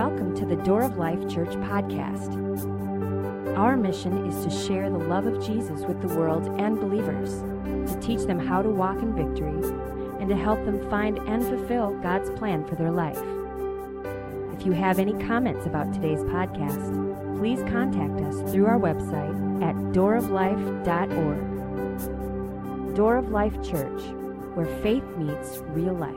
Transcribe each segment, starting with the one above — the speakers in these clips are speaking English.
welcome to the Door of Life Church podcast. Our mission is to share the love of Jesus with the world and believers, to teach them how to walk in victory, and to help them find and fulfill God's plan for their life. If you have any comments about today's podcast, please contact us through our website at dooroflife.org. Door of Life Church, where faith meets real life.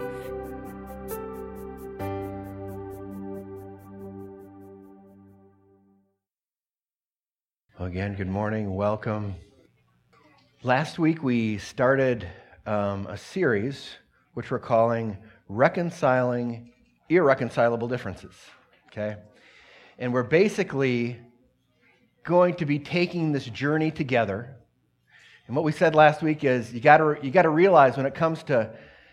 Again, good morning, welcome. Last week we started a series which we're calling Reconciling Irreconcilable Differences, okay? And we're basically going to be taking this journey together. And what we said last week is you got to realize when it comes to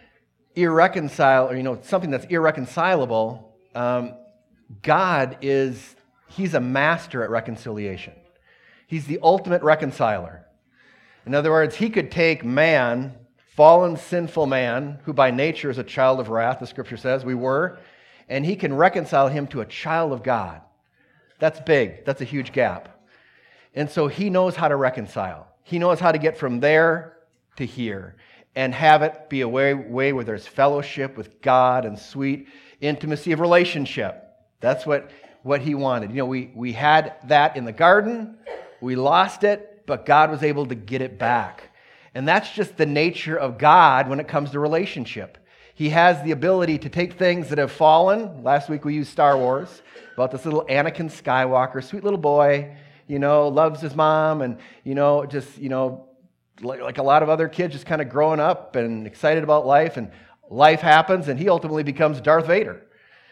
something that's irreconcilable, God He's a master at reconciliation. He's the ultimate reconciler. In other words, he could take man, fallen, sinful man, who by nature is a child of wrath, the scripture says we were, and he can reconcile him to a child of God. That's big. That's a huge gap. And so he knows how to reconcile. He knows how to get from there to here and have it be a way where there's fellowship with God and sweet intimacy of relationship. That's what he wanted. You know, we had that in the garden. We lost it, but God was able to get it back. And that's just the nature of God when it comes to relationship. He has the ability to take things that have fallen. Last week we used Star Wars, about this little Anakin Skywalker, sweet little boy, loves his mom and, like a lot of other kids, just kind of growing up and excited about life. And life happens, and he ultimately becomes Darth Vader.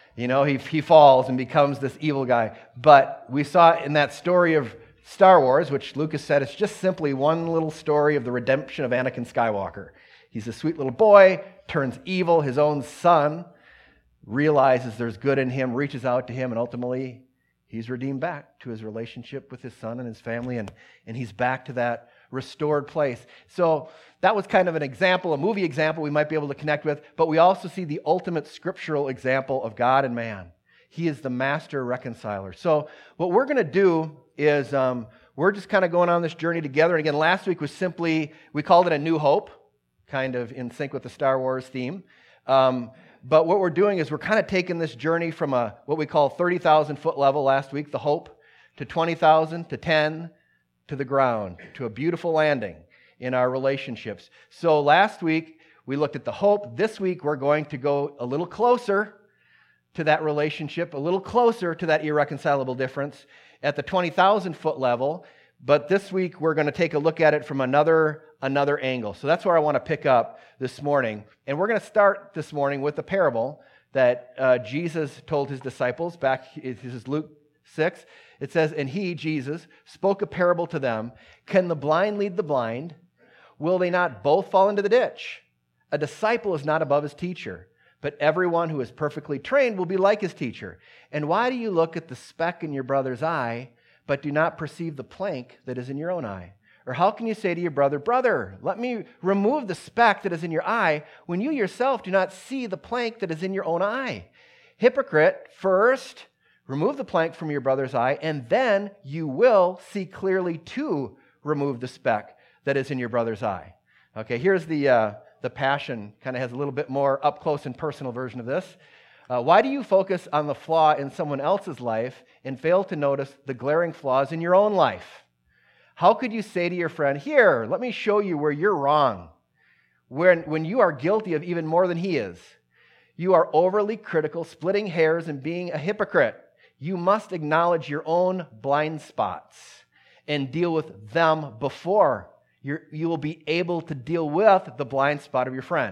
He falls and becomes this evil guy. But we saw in that story of Star Wars, which Lucas said it's just simply one little story of the redemption of Anakin Skywalker. He's a sweet little boy, turns evil. His own son realizes there's good in him, reaches out to him, and ultimately he's redeemed back to his relationship with his son and his family, and he's back to that restored place. So that was kind of an example, a movie example we might be able to connect with, but we also see the ultimate scriptural example of God and man. He is the master reconciler. So what we're going to do is we're just kind of going on this journey together. And again, last week was simply, we called it A New Hope, kind of in sync with the Star Wars theme. But what we're doing is we're kind of taking this journey from what we call 30,000 foot level last week, the hope, to 20,000, to 10, to the ground, to a beautiful landing in our relationships. So last week we looked at the hope. This week we're going to go a little closer to that relationship, a little closer to that irreconcilable difference at the 20,000 foot level. But this week we're going to take a look at it from another angle. So that's where I want to pick up this morning. And we're going to start this morning with the parable that Jesus told his disciples. This is Luke 6. It says, "And he, Jesus, spoke a parable to them. Can the blind lead the blind? Will they not both fall into the ditch? A disciple is not above his teacher, but everyone who is perfectly trained will be like his teacher. And why do you look at the speck in your brother's eye, but do not perceive the plank that is in your own eye? Or how can you say to your brother, 'Brother, let me remove the speck that is in your eye,' when you yourself do not see the plank that is in your own eye? Hypocrite, first remove the plank from your brother's eye, and then you will see clearly to remove the speck that is in your brother's eye." Okay, here's the Passion, kind of has a little bit more up close and personal version of this. Why do you focus on the flaw in someone else's life and fail to notice the glaring flaws in your own life? How could you say to your friend, "Here, let me show you where you're wrong," when you are guilty of even more than he is? You are overly critical, splitting hairs, and being a hypocrite. You must acknowledge your own blind spots and deal with them before you will be able to deal with the blind spot of your friend.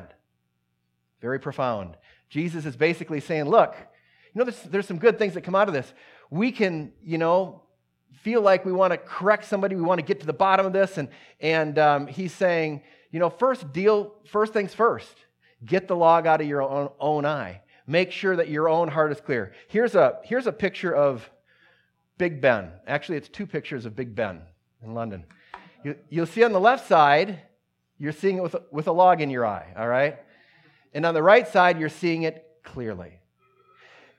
Very profound. Jesus is basically saying, look, there's some good things that come out of this. We can, feel like we want to correct somebody. We want to get to the bottom of this. And he's saying, first things first. Get the log out of your own eye. Make sure that your own heart is clear. Here's a picture of Big Ben. Actually, it's two pictures of Big Ben in London. You'll see on the left side, you're seeing it with a log in your eye, all right? And on the right side, you're seeing it clearly.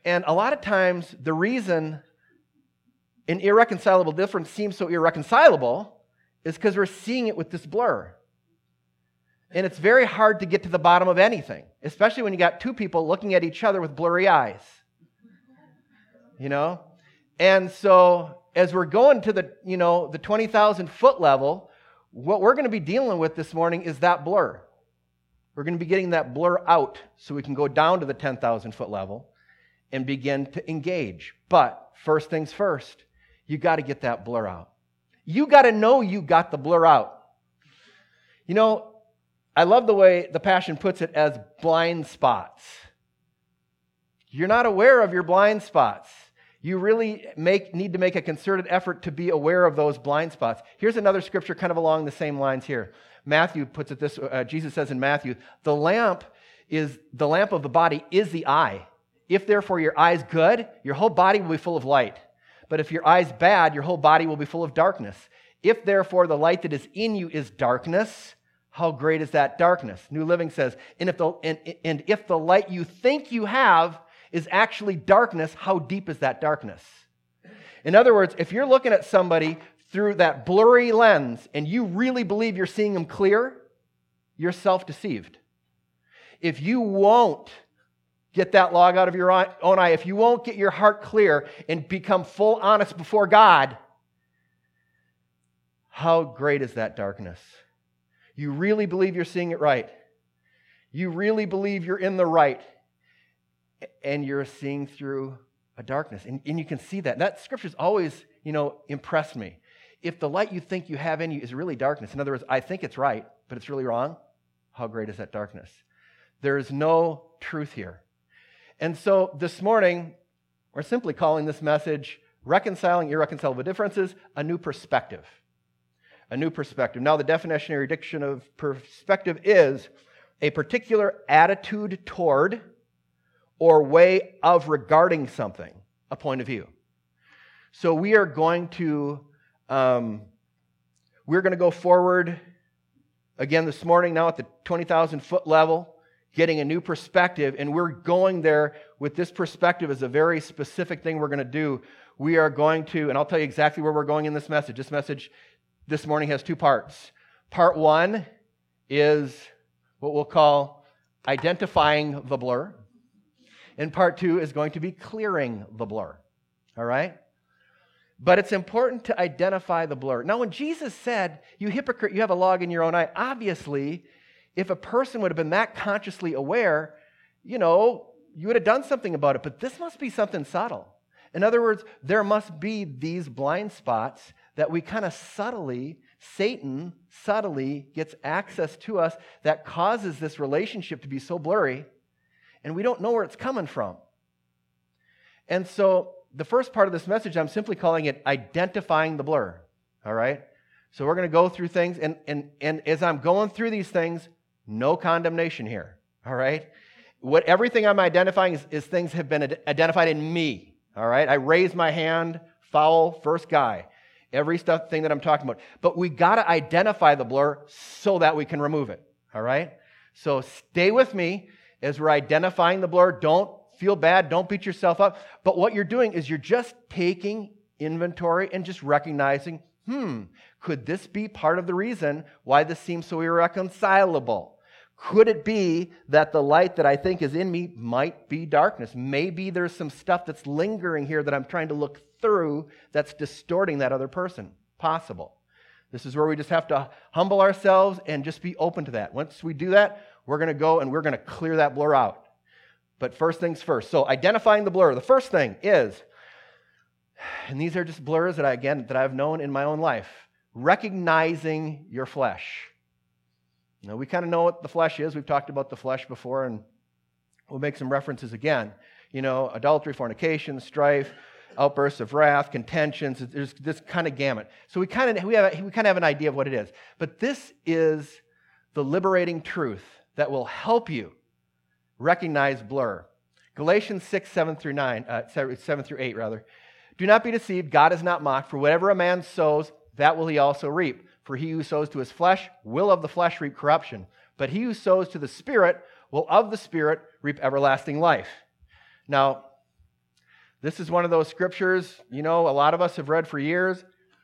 And a lot of times, the reason an irreconcilable difference seems so irreconcilable is because we're seeing it with this blur. And it's very hard to get to the bottom of anything, especially when you got two people looking at each other with blurry eyes. You know? And so, as we're going to the 20,000 foot level, what we're going to be dealing with this morning is that blur. We're going to be getting that blur out so we can go down to the 10,000 foot level and begin to engage. But first things first, you got to get that blur out. You got to know you got the blur out. You know, I love the way the Passion puts it as blind spots. You're not aware of your blind spots. You really need to make a concerted effort to be aware of those blind spots. Here's another scripture kind of along the same lines here. Matthew puts it this way, Jesus says in Matthew, the lamp of the body is the eye. If therefore your eye's good, your whole body will be full of light. But if your eye's bad, your whole body will be full of darkness. If therefore the light that is in you is darkness, how great is that darkness? New Living says, and if the light you think you have is actually darkness, how deep is that darkness? In other words, if you're looking at somebody through that blurry lens and you really believe you're seeing them clear, you're self-deceived. If you won't get that log out of your own eye, if you won't get your heart clear and become full honest before God, how great is that darkness? You really believe you're seeing it right. You really believe you're in the right. And you're seeing through a darkness. And you can see that. That scripture's always, impressed me. If the light you think you have in you is really darkness, in other words, I think it's right, but it's really wrong, how great is that darkness? There is no truth here. And so this morning, we're simply calling this message, Reconciling Irreconcilable Differences, a new perspective. A new perspective. Now, the definitionary diction of perspective is a particular attitude toward or way of regarding something, a point of view. So we are going to go forward again this morning now at the 20,000 foot level, getting a new perspective, and we're going there with this perspective as a very specific thing we're going to do. We are going to, and I'll tell you exactly where we're going in this message. This message this morning has two parts. Part one is what we'll call identifying the blur. And part two is going to be clearing the blur. All right? But it's important to identify the blur. Now, when Jesus said, you hypocrite, you have a log in your own eye, obviously, if a person would have been that consciously aware, you would have done something about it. But this must be something subtle. In other words, there must be these blind spots that we kind of Satan subtly gets access to us that causes this relationship to be so blurry, and we don't know where it's coming from. And so the first part of this message, I'm simply calling it identifying the blur. All right? So we're going to go through things, and as I'm going through these things, no condemnation here. All right? Everything I'm identifying is things have been identified in me. All right? I raise my hand, foul, first guy. Every thing that I'm talking about. But we got to identify the blur so that we can remove it. All right? So stay with me as we're identifying the blur. Don't feel bad. Don't beat yourself up. But what you're doing is you're just taking inventory and just recognizing, could this be part of the reason why this seems so irreconcilable? Could it be that the light that I think is in me might be darkness? Maybe there's some stuff that's lingering here that I'm trying to look through that's distorting that other person. Possible. This is where we just have to humble ourselves and just be open to that. Once we do that, we're going to go and we're going to clear that blur out. But first things first. So identifying the blur. The first thing is, and these are just blurs that I've known in my own life, recognizing your flesh. Now, we kind of know what the flesh is. We've talked about the flesh before, and we'll make some references again. Adultery, fornication, strife, outbursts of wrath, contentions. There's this kind of gamut. So we kind of have an idea of what it is. But this is the liberating truth that will help you recognize blur. Galatians 6, 7 through 8. Do not be deceived. God is not mocked. For whatever a man sows, that will he also reap. For he who sows to his flesh will of the flesh reap corruption. But he who sows to the Spirit will of the Spirit reap everlasting life. Now, This is one of those scriptures, a lot of us have read for years.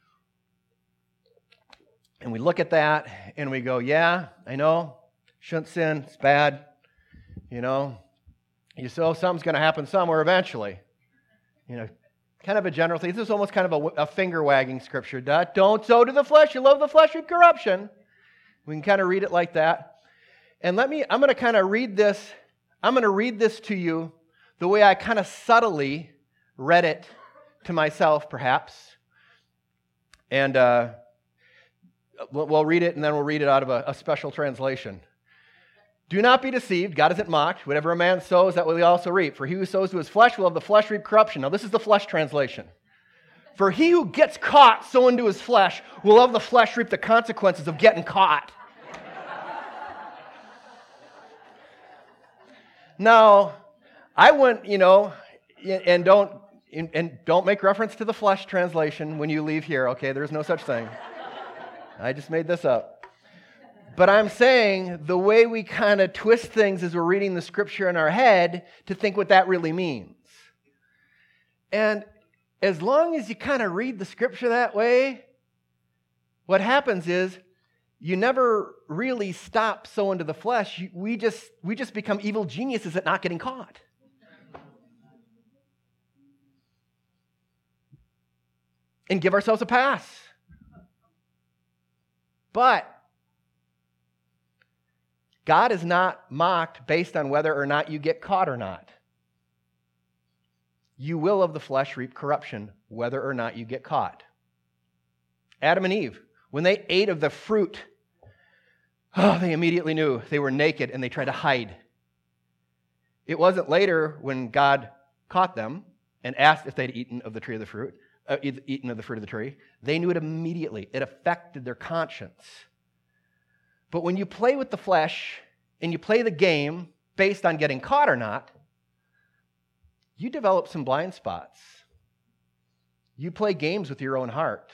And we look at that and we go, yeah, I know, shouldn't sin, it's bad. You know, something's going to happen somewhere eventually. Kind of a general thing. This is almost kind of a finger-wagging scripture. Don't sow to the flesh. You love the flesh with corruption. We can kind of read it like that. And I'm going to kind of read this. I'm going to read this to you the way I kind of subtly read it to myself, perhaps. And we'll read it, and then we'll read it out of a special translation. Do not be deceived. God isn't mocked. Whatever a man sows, that will he also reap. For he who sows to his flesh will of the flesh reap corruption. Now, this is the flesh translation. For he who gets caught sowing to his flesh will of the flesh reap the consequences of getting caught. Now, I went, and don't make reference to the flesh translation when you leave here, okay? There's no such thing. I just made this up. But I'm saying the way we kind of twist things as we're reading the scripture in our head to think what that really means. And as long as you kind of read the scripture that way, what happens is you never really stop sowing to the flesh. We just become evil geniuses at not getting caught. And give ourselves a pass. But God is not mocked based on whether or not you get caught or not. You will of the flesh reap corruption, whether or not you get caught. Adam and Eve, when they ate of the fruit, they immediately knew they were naked and they tried to hide. It wasn't later when God caught them and asked if they'd eaten of the fruit of the tree. They knew it immediately. It affected their conscience. But when you play with the flesh and you play the game based on getting caught or not, you develop some blind spots. You play games with your own heart.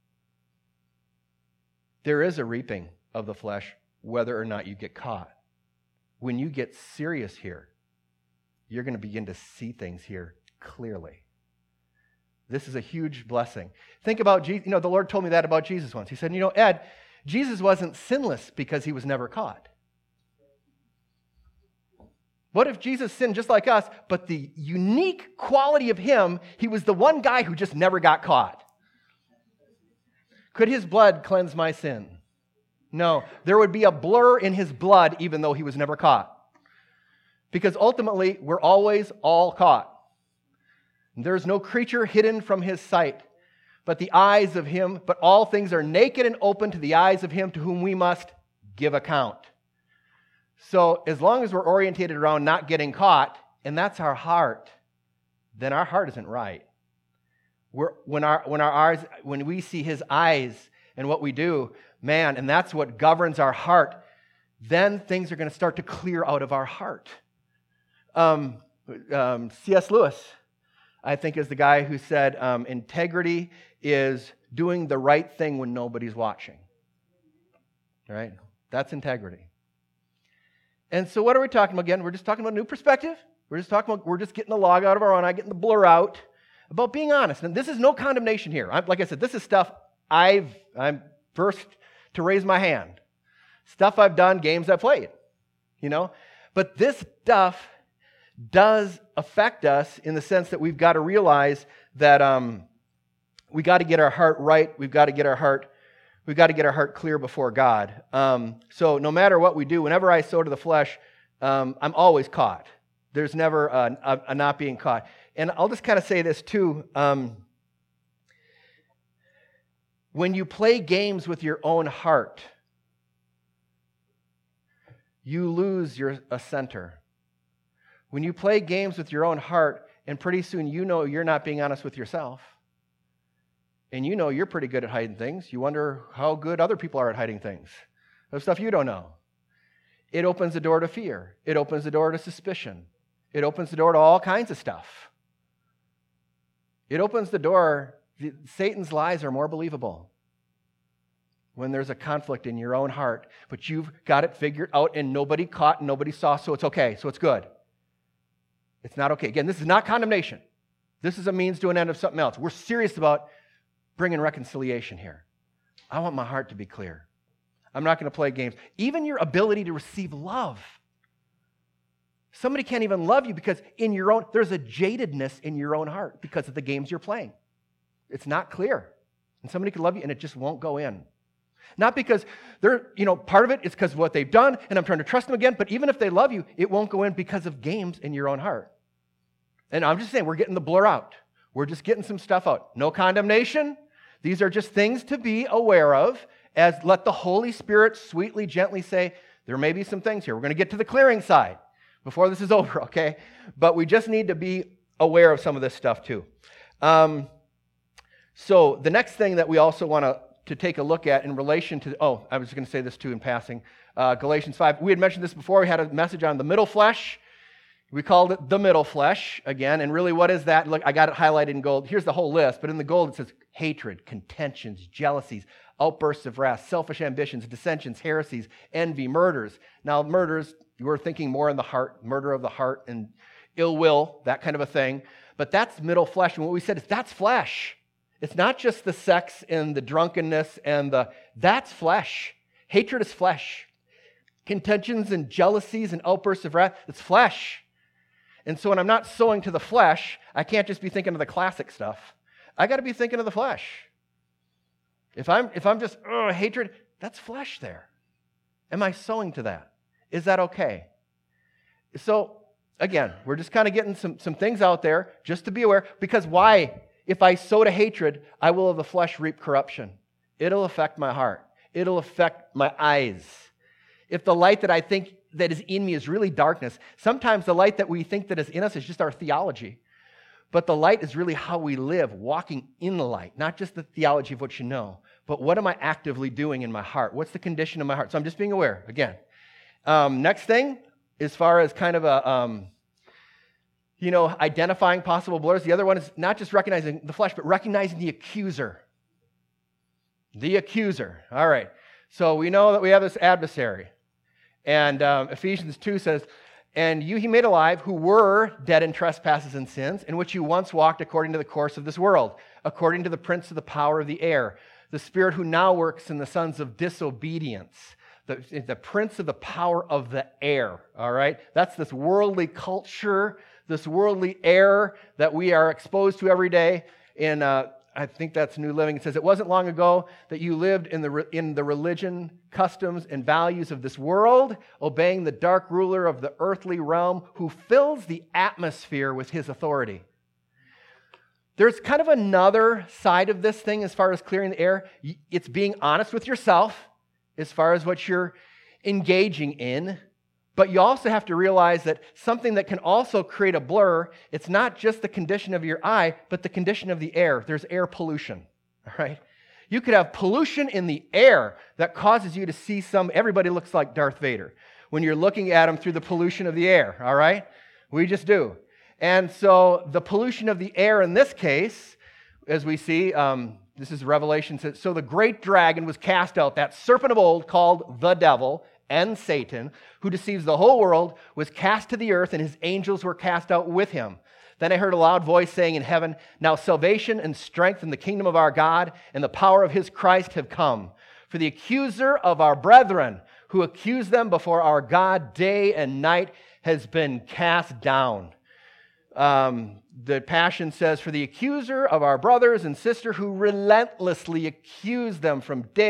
There is a reaping of the flesh whether or not you get caught. When you get serious here, you're going to begin to see things here clearly. This is a huge blessing. Think about Jesus. The Lord told me that about Jesus once. He said, Ed, Jesus wasn't sinless because he was never caught. What if Jesus sinned just like us, but the unique quality of him, he was the one guy who just never got caught? Could his blood cleanse my sin? No. There would be a blur in his blood even though he was never caught. Because ultimately, we're always all caught. There's no creature hidden from his sight. But all things are naked and open to the eyes of him to whom we must give account. So as long as we're orientated around not getting caught, and that's our heart, then our heart isn't right. When we see his eyes and what we do, man, and that's what governs our heart, then things are going to start to clear out of our heart. C.S. Lewis, I think, is the guy who said integrity is doing the right thing when nobody's watching. Right? That's integrity. And so what are we talking about again? We're just talking about a new perspective. We're just getting the log out of our own eye, getting the blur out, about being honest. And this is no condemnation here. Like I said, this is stuff I'm first to raise my hand. Stuff I've done, games I've played. But this stuff does affect us in the sense that we've got to realize that we got to get our heart right. We've got to get our heart clear before God. So no matter what we do, whenever I sow to the flesh, I'm always caught. There's never a not being caught. And I'll just kind of say this too. When you play games with your own heart, you lose a center. When you play games with your own heart, and pretty soon you're not being honest with yourself. And you're pretty good at hiding things. You wonder how good other people are at hiding things. There's stuff you don't know. It opens the door to fear. It opens the door to suspicion. It opens the door to all kinds of stuff. It opens the door. Satan's lies are more believable when there's a conflict in your own heart, but you've got it figured out and nobody caught and nobody saw, so it's okay, so it's good. It's not okay. Again, this is not condemnation. This is a means to an end of something else. We're serious about bringing reconciliation here. I want my heart to be clear. I'm not going to play games. Even your ability to receive love. Somebody can't even love you because there's a jadedness in your own heart because of the games you're playing. It's not clear. And somebody can love you and it just won't go in. Not because part of it is because of what they've done and I'm trying to trust them again, but even if they love you, it won't go in because of games in your own heart. And I'm just saying, we're getting the blur out. We're just getting some stuff out. No condemnation. These are just things to be aware of as let the Holy Spirit sweetly, gently say, there may be some things here. We're going to get to the clearing side before this is over, okay? But we just need to be aware of some of this stuff too. So the next thing that we also want to take a look at in relation to, I was going to say this too in passing, Galatians 5. We had mentioned this before. We had a message on the middle flesh. We called it the middle flesh again. And really, what is that? Look, I got it highlighted in gold. Here's the whole list. But in the gold, it says hatred, contentions, jealousies, outbursts of wrath, selfish ambitions, dissensions, heresies, envy, murders. Now, murders, we're thinking more in the heart, murder of the heart and ill will, that kind of a thing. But that's middle flesh. And what we said is that's flesh. It's not just the sex and the drunkenness and that's flesh. Hatred is flesh. Contentions and jealousies and outbursts of wrath, it's flesh. And so when I'm not sowing to the flesh, I can't just be thinking of the classic stuff. I got to be thinking of the flesh. If I'm just hatred, that's flesh there. Am I sowing to that? Is that okay? So again, we're just kind of getting some things out there just to be aware. Because why? If I sow to hatred, I will of the flesh reap corruption. It'll affect my heart. It'll affect my eyes. If the light that I think that is in me is really darkness, sometimes the light that we think that is in us is just our theology. But the light is really how we live, walking in the light, not just the theology of what you know, but what am I actively doing in my heart? What's the condition of my heart? So I'm just being aware, again. Next thing, as far as kind of identifying possible blurs, the other one is not just recognizing the flesh, but recognizing the accuser. The accuser. All right. So we know that we have this adversary. And Ephesians 2 says, and you he made alive who were dead in trespasses and sins, in which you once walked according to the course of this world, according to the prince of the power of the air, the spirit who now works in the sons of disobedience, the prince of the power of the air, all right? That's this worldly culture, this worldly air that we are exposed to every day. In I think that's New Living. It says, it wasn't long ago that you lived in the religion, customs, and values of this world, obeying the dark ruler of the earthly realm who fills the atmosphere with his authority. There's kind of another side of this thing as far as clearing the air. It's being honest with yourself as far as what you're engaging in. But you also have to realize that something that can also create a blur, it's not just the condition of your eye, but the condition of the air. There's air pollution, all right? You could have pollution in the air that causes you to see everybody looks like Darth Vader when you're looking at him through the pollution of the air, all right? We just do. And so the pollution of the air in this case, as we see, this is Revelation, so the great dragon was cast out, that serpent of old called the devil, and Satan, who deceives the whole world, was cast to the earth, and his angels were cast out with him. Then I heard a loud voice saying in heaven, now salvation and strength in the kingdom of our God and the power of his Christ have come. For the accuser of our brethren, who accused them before our God day and night, has been cast down. The Passion says, for the accuser of our brothers and sister who relentlessly accuse them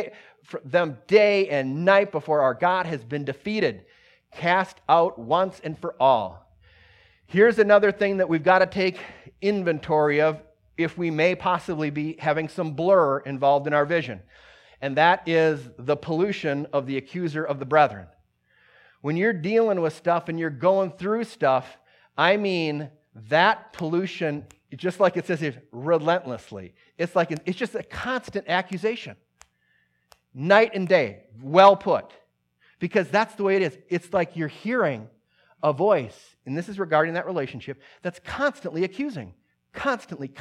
day and night before our God has been defeated, cast out once and for all. Here's another thing that we've got to take inventory of if we may possibly be having some blur involved in our vision. And that is the pollution of the accuser of the brethren. When you're dealing with stuff and you're going through stuff, I mean that pollution, just like it says here, relentlessly. It's just a constant accusation. Night and day, well put. Because that's the way it is. It's like you're hearing a voice, and this is regarding that relationship, that's constantly accusing. Constantly.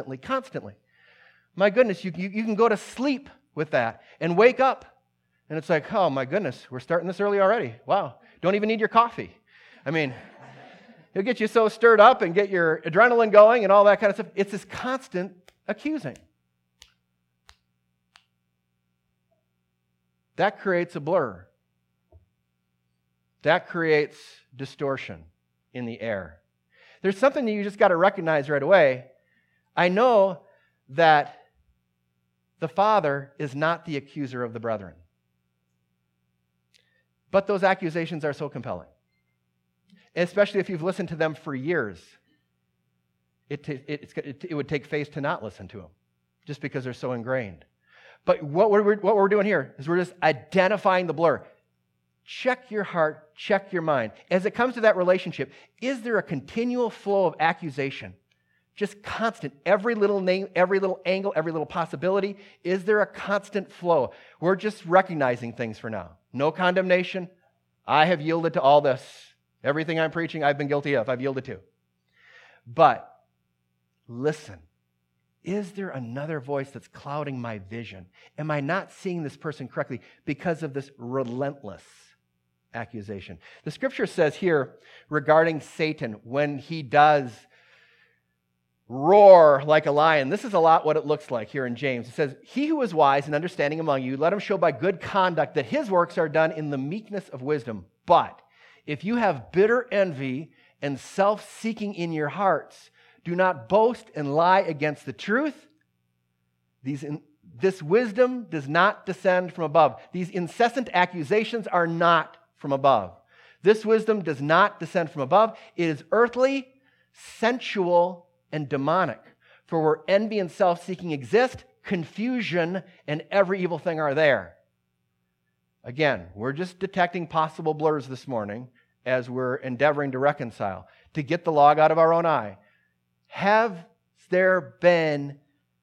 My goodness, you can go to sleep with that and wake up, and it's like, oh my goodness, we're starting this early already. Wow, don't even need your coffee. I mean, He'll get you so stirred up and get your adrenaline going and all that kind of stuff. It's this constant accusing. That creates a blur. That creates distortion in the air. There's something that you just got to recognize right away. I know that the Father is not the accuser of the brethren. But those accusations are so compelling. Especially if you've listened to them for years. It would take faith to not listen to them, just because they're so ingrained. But what we're doing here is we're just identifying the blur. Check your heart, check your mind. As it comes to that relationship, is there a continual flow of accusation? Just constant. Every little name, every little angle, every little possibility. Is there a constant flow? We're just recognizing things for now. No condemnation. I have yielded to all this. Everything I'm preaching, I've been guilty of. I've yielded to. But listen. Is there another voice that's clouding my vision? Am I not seeing this person correctly because of this relentless accusation? The scripture says here regarding Satan, when he does roar like a lion, this is a lot what it looks like here in James. It says, he who is wise and understanding among you, let him show by good conduct that his works are done in the meekness of wisdom. But if you have bitter envy and self-seeking in your hearts, do not boast and lie against the truth. This wisdom does not descend from above. These incessant accusations are not from above. This wisdom does not descend from above. It is earthly, sensual, and demonic. For where envy and self-seeking exist, confusion and every evil thing are there. Again, we're just detecting possible blurs this morning as we're endeavoring to reconcile, to get the log out of our own eye. Have there been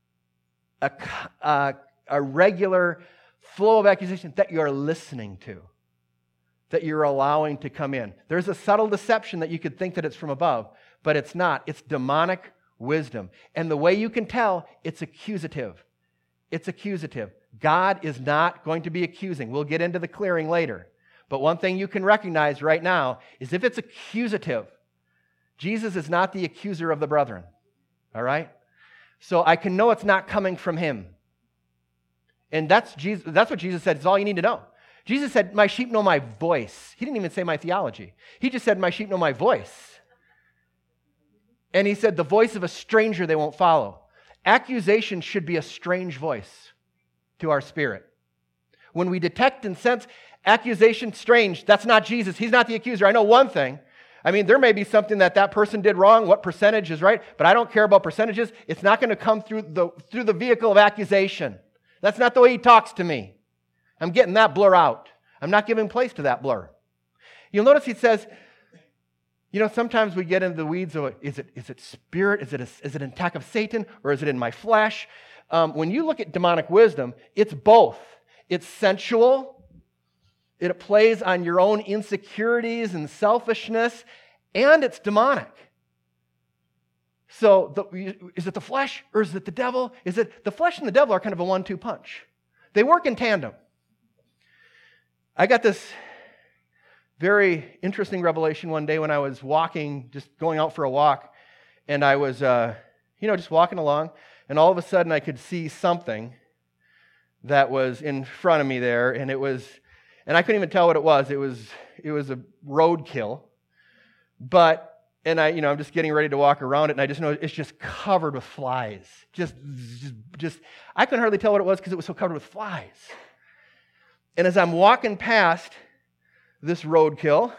a regular flow of accusation that you're listening to, that you're allowing to come in? There's a subtle deception that you could think that it's from above, but it's not. It's demonic wisdom. And the way you can tell, it's accusative. It's accusative. God is not going to be accusing. We'll get into the clearing later. But one thing you can recognize right now is if it's accusative, Jesus is not the accuser of the brethren. All right? So I can know it's not coming from him. And that's what Jesus said. It's all you need to know. Jesus said, my sheep know my voice. He didn't even say my theology. He just said, my sheep know my voice. And he said, the voice of a stranger they won't follow. Accusation should be a strange voice to our spirit. When we detect and sense accusation strange, that's not Jesus. He's not the accuser. I know one thing. I mean, there may be something that person did wrong, what percentage is right, but I don't care about percentages. It's not going to come through the vehicle of accusation. That's not the way he talks to me. I'm getting that blur out. I'm not giving place to that blur. You'll notice he says, sometimes we get into the weeds of, is it spirit? Is it an attack of Satan? Or is it in my flesh? When you look at demonic wisdom, it's both. It's sensual. It plays on your own insecurities and selfishness, and it's demonic. So is it the flesh or is it the devil? The flesh and the devil are kind of a 1-2 punch. They work in tandem. I got this very interesting revelation one day when I was walking, just going out for a walk, and I was, just walking along, and all of a sudden I could see something that was in front of me there, and I couldn't even tell what it was. It was a roadkill, I'm just getting ready to walk around it, and I just know it's just covered with flies. Just I couldn't hardly tell what it was because it was so covered with flies. And as I'm walking past this roadkill,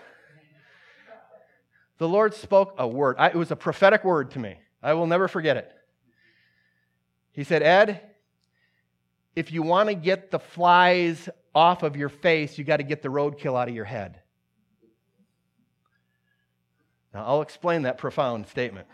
the Lord spoke a word. It was a prophetic word to me. I will never forget it. He said, Ed, if you want to get the flies off of your face, you got to get the roadkill out of your head. Now, I'll explain that profound statement.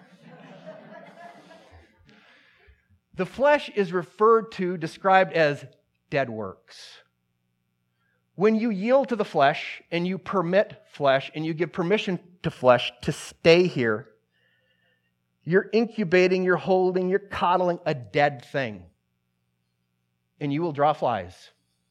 The flesh is described as dead works. When you yield to the flesh and you permit flesh and you give permission to flesh to stay here, you're incubating, you're holding, you're coddling a dead thing. And you will draw flies.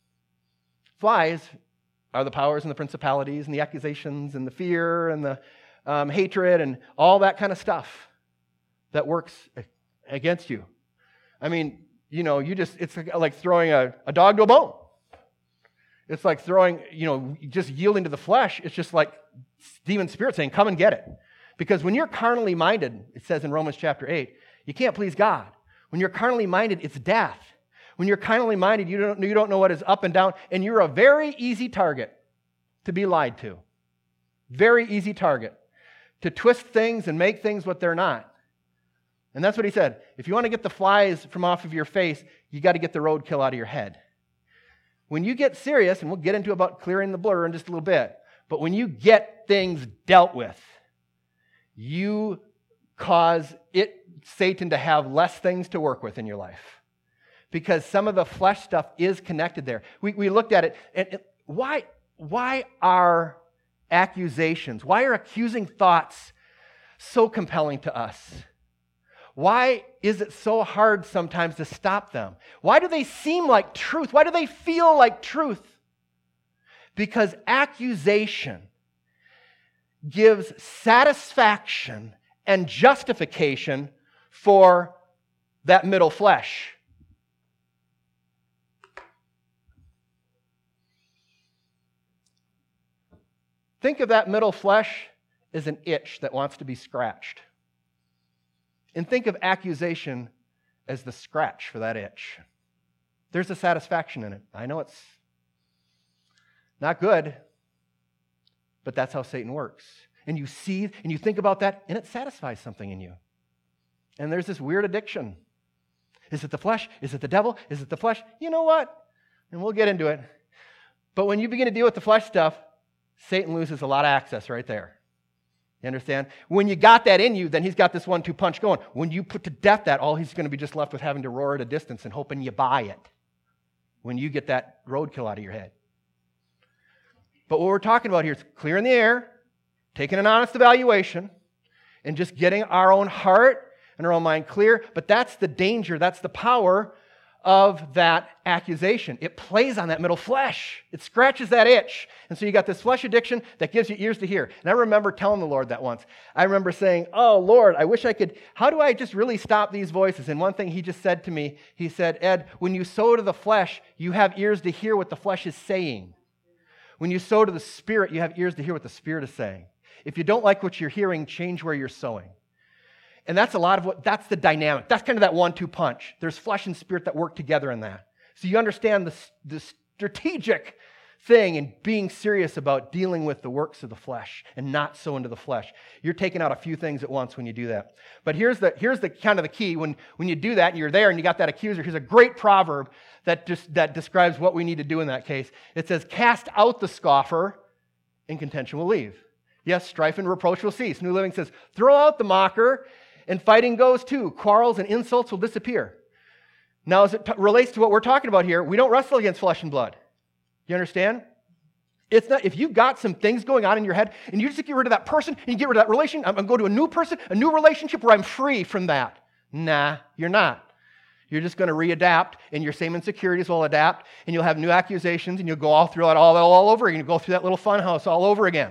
Flies are the powers and the principalities and the accusations and the fear and the hatred and all that kind of stuff that works against you. I mean, it's like throwing a dog to a bone. It's like throwing, just yielding to the flesh. It's just like demon spirit saying, come and get it. Because when you're carnally minded, it says in Romans chapter 8, you can't please God. When you're carnally minded, it's death. When you're carnally minded, you don't know what is up and down, and you're a very easy target to be lied to. Very easy target to twist things and make things what they're not. And that's what he said. If you want to get the flies from off of your face, you got to get the roadkill out of your head. When you get serious, and we'll get into about clearing the blur in just a little bit, but when you get things dealt with, you cause Satan to have less things to work with in your life. Because some of the flesh stuff is connected there. We looked at it, and why are accusations, why are accusing thoughts so compelling to us? Why is it so hard sometimes to stop them? Why do they seem like truth? Why do they feel like truth? Because accusation gives satisfaction and justification for that middle flesh. Think of that middle flesh as an itch that wants to be scratched. And think of accusation as the scratch for that itch. There's a satisfaction in it. I know it's not good, but that's how Satan works. And you see, and you think about that, and it satisfies something in you. And there's this weird addiction. Is it the flesh? Is it the devil? Is it the flesh? You know what? And we'll get into it. But when you begin to deal with the flesh stuff, Satan loses a lot of access right there. You understand? When you got that in you, then he's got this 1-2 punch going. When you put to death that, all he's going to be just left with having to roar at a distance and hoping you buy it when you get that roadkill out of your head. But what we're talking about here is clearing the air, taking an honest evaluation, and just getting our own heart and our own mind clear. But that's the danger, that's the power of that accusation. It plays on that middle flesh. It scratches that itch. And so you got this flesh addiction that gives you ears to hear. And I remember telling the Lord that once. I remember saying, oh, Lord, I wish I could, how do I just really stop these voices? And one thing he just said to me, he said, Ed, when you sow to the flesh, you have ears to hear what the flesh is saying. When you sow to the Spirit, you have ears to hear what the Spirit is saying. If you don't like what you're hearing, change where you're sowing. And that's a lot of that's the dynamic. That's kind of that 1-2 punch. There's flesh and spirit that work together in that. So you understand the strategic thing in being serious about dealing with the works of the flesh and not so into the flesh. You're taking out a few things at once when you do that. But here's the kind of the key. When you do that and you're there and you got that accuser, here's a great proverb that describes what we need to do in that case. It says, cast out the scoffer and contention will leave. Yes, strife and reproach will cease. New Living says, throw out the mocker and fighting goes too. Quarrels and insults will disappear. Now, as it relates to what we're talking about here, we don't wrestle against flesh and blood. You understand? It's not, if you've got some things going on in your head and you just get rid of that person and you get rid of that relation, I'm going to go to a new person, a new relationship where I'm free from that. Nah, you're not. You're just going to readapt, and your same insecurities will adapt, and you'll have new accusations, and you'll go all through it all over again. You'll go through that little fun house all over again.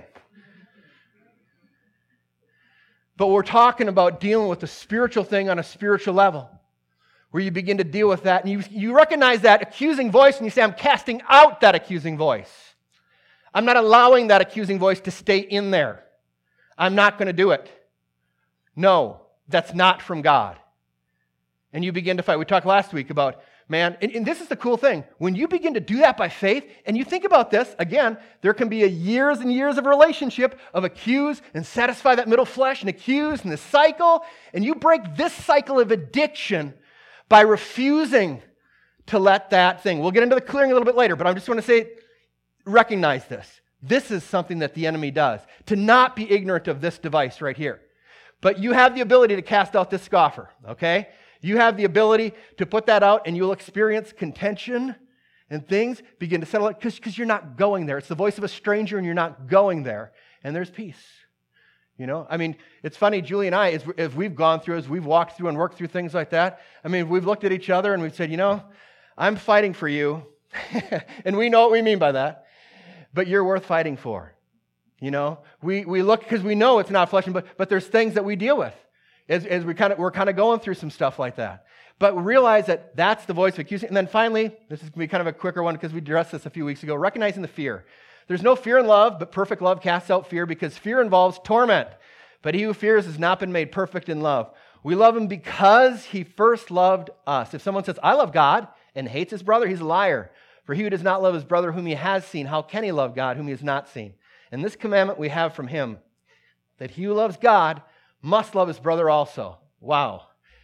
But we're talking about dealing with the spiritual thing on a spiritual level, where you begin to deal with that, and you recognize that accusing voice, and you say, I'm casting out that accusing voice. I'm not allowing that accusing voice to stay in there. I'm not going to do it. No, that's not from God. And you begin to fight. We talked last week about, man, and this is the cool thing. When you begin to do that by faith, and you think about this, again, there can be years and years of relationship of accuse and satisfy that middle flesh and accuse and this cycle, and you break this cycle of addiction by refusing to let that thing. We'll get into the clearing a little bit later, but I just want to say, recognize this. This is something that the enemy does, to not be ignorant of this device right here. But you have the ability to cast out this scoffer, okay? You have the ability to put that out, and you'll experience contention and things begin to settle because you're not going there. It's the voice of a stranger, and you're not going there. And there's peace. You know, I mean, it's funny, Julie and I, as we've gone through, as we've walked through and worked through things like that, I mean, we've looked at each other and we've said, you know, I'm fighting for you. And we know what we mean by that. But you're worth fighting for. You know, we look because we know it's not flesh and blood, but there's things that we deal with as we're kind of going through some stuff like that. But realize that that's the voice of accusing. And then finally, this is going to be kind of a quicker one because we addressed this a few weeks ago, recognizing the fear. There's no fear in love, but perfect love casts out fear because fear involves torment. But he who fears has not been made perfect in love. We love him because he first loved us. If someone says, I love God, and hates his brother, he's a liar. For he who does not love his brother whom he has seen, how can he love God whom he has not seen? And this commandment we have from him, that he who loves God must love his brother also. Wow.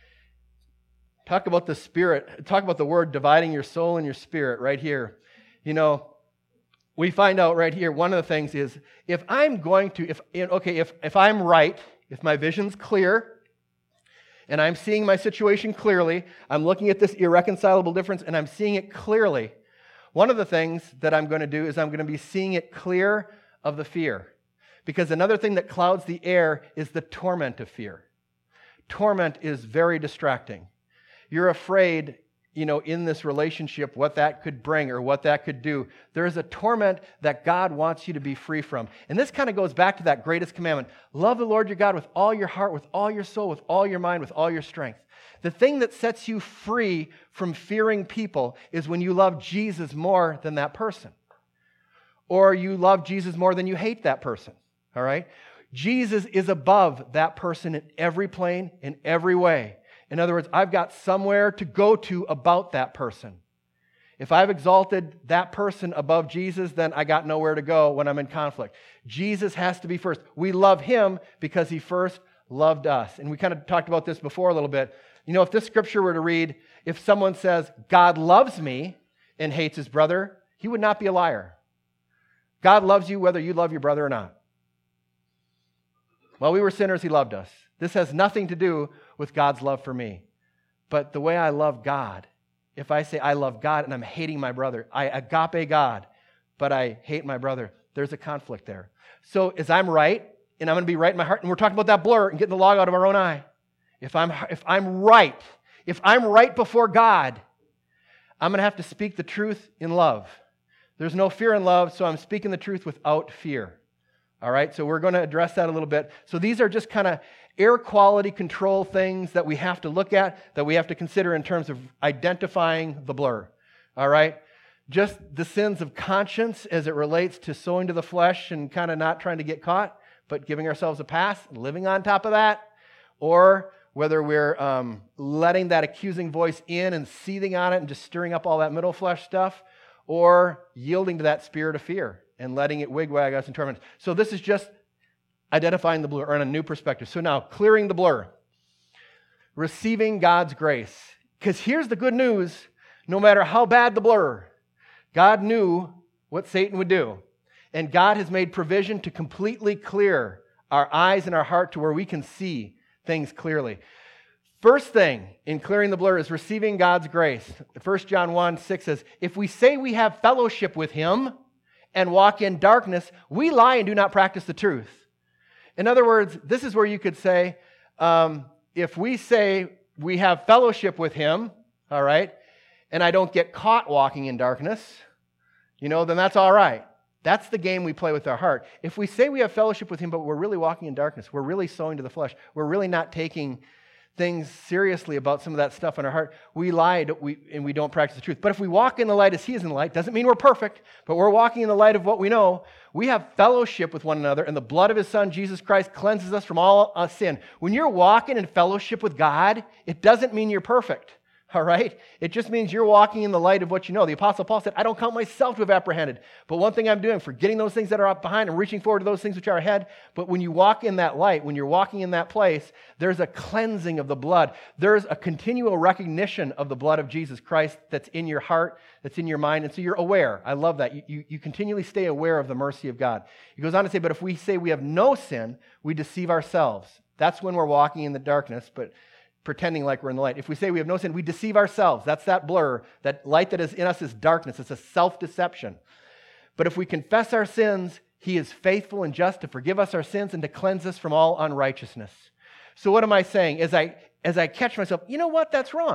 Talk about the spirit. Talk about the word dividing your soul and your spirit right here. You know, we find out right here, one of the things is, if I'm right, if my vision's clear, and I'm seeing my situation clearly, I'm looking at this irreconcilable difference, and I'm seeing it clearly, one of the things that I'm going to do is I'm going to be seeing it clear of the fear. Because another thing that clouds the air is the torment of fear. Torment is very distracting. You're afraid, in this relationship, what that could bring or what that could do. There is a torment that God wants you to be free from. And this kind of goes back to that greatest commandment. Love the Lord your God with all your heart, with all your soul, with all your mind, with all your strength. The thing that sets you free from fearing people is when you love Jesus more than that person. Or you love Jesus more than you hate that person. All right? Jesus is above that person in every plane, in every way. In other words, I've got somewhere to go to about that person. If I've exalted that person above Jesus, then I got nowhere to go when I'm in conflict. Jesus has to be first. We love him because he first loved us. And we kind of talked about this before a little bit. If this scripture were to read, if someone says, God loves me and hates his brother, he would not be a liar. God loves you whether you love your brother or not. While we were sinners, he loved us. This has nothing to do with God's love for me. But the way I love God, if I say I love God and I'm hating my brother, I agape God, but I hate my brother, there's a conflict there. So as I'm right, and I'm going to be right in my heart, and we're talking about that blur and getting the log out of our own eye. If I'm right before God, I'm going to have to speak the truth in love. There's no fear in love, so I'm speaking the truth without fear. All right, so we're going to address that a little bit. So these are just kind of air quality control things that we have to look at, that we have to consider in terms of identifying the blur. All right, just the sins of conscience as it relates to sowing to the flesh and kind of not trying to get caught, but giving ourselves a pass, living on top of that, or whether we're letting that accusing voice in and seething on it and just stirring up all that middle flesh stuff, or yielding to that spirit of fear and letting it wigwag us and torment us. So this is just identifying the blur, or in a new perspective. So now, clearing the blur. Receiving God's grace. Because here's the good news. No matter how bad the blur, God knew what Satan would do. And God has made provision to completely clear our eyes and our heart to where we can see things clearly. First thing in clearing the blur is receiving God's grace. 1 John 1:6 says, if we say we have fellowship with him and walk in darkness, we lie and do not practice the truth. In other words, this is where you could say, if we say we have fellowship with him, all right, and I don't get caught walking in darkness, then that's all right. That's the game we play with our heart. If we say we have fellowship with him, but we're really walking in darkness, we're really sowing to the flesh, we're really not taking things seriously about some of that stuff in our heart, we lie and we don't practice the truth. But if we walk in the light as he is in the light, doesn't mean we're perfect, but we're walking in the light of what we know. We have fellowship with one another, and the blood of his son, Jesus Christ, cleanses us from all sin. When you're walking in fellowship with God, it doesn't mean you're perfect. All right? It just means you're walking in the light of what you know. The Apostle Paul said, I don't count myself to have apprehended, but one thing I'm doing, forgetting those things that are up behind and reaching forward to those things which are ahead. But when you walk in that light, when you're walking in that place, there's a cleansing of the blood. There's a continual recognition of the blood of Jesus Christ that's in your heart, that's in your mind, and so you're aware. I love that. You continually stay aware of the mercy of God. He goes on to say, but if we say we have no sin, we deceive ourselves. That's when we're walking in the darkness, but pretending like we're in the light. If we say we have no sin, we deceive ourselves. That's that blur. That light that is in us is darkness. It's a self-deception. But if we confess our sins, he is faithful and just to forgive us our sins and to cleanse us from all unrighteousness. So what am I saying? As I catch myself, you know what? That's wrong.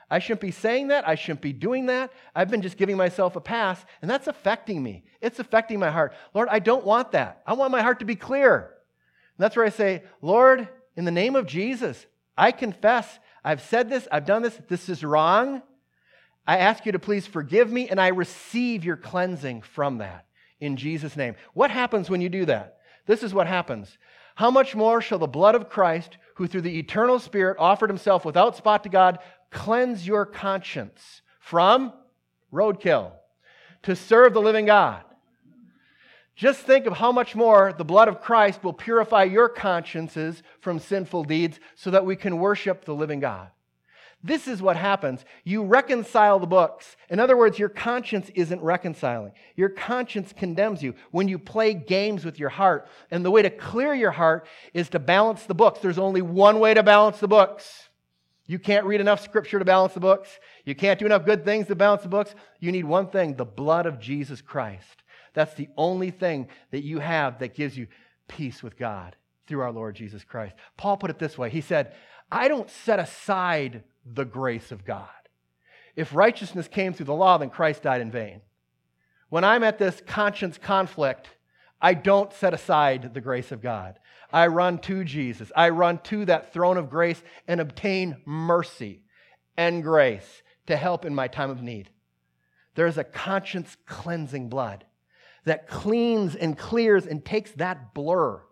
I shouldn't be saying that. I shouldn't be doing that. I've been just giving myself a pass, and that's affecting me. It's affecting my heart. Lord, I don't want that. I want my heart to be clear. And that's where I say, Lord, in the name of Jesus, I confess I've said this, I've done this, this is wrong. I ask you to please forgive me, and I receive your cleansing from that in Jesus' name. What happens when you do that? This is what happens. How much more shall the blood of Christ, who through the eternal Spirit offered himself without spot to God, cleanse your conscience from roadkill to serve the living God? Just think of how much more the blood of Christ will purify your consciences from sinful deeds so that we can worship the living God. This is what happens. You reconcile the books. In other words, your conscience isn't reconciling. Your conscience condemns you when you play games with your heart. And the way to clear your heart is to balance the books. There's only one way to balance the books. You can't read enough scripture to balance the books. You can't do enough good things to balance the books. You need one thing, the blood of Jesus Christ. That's the only thing that you have that gives you peace with God through our Lord Jesus Christ. Paul put it this way. He said, I don't set aside the grace of God. If righteousness came through the law, then Christ died in vain. When I'm at this conscience conflict, I don't set aside the grace of God. I run to Jesus. I run to that throne of grace and obtain mercy and grace to help in my time of need. There's a conscience cleansing blood that cleans and clears and takes that blur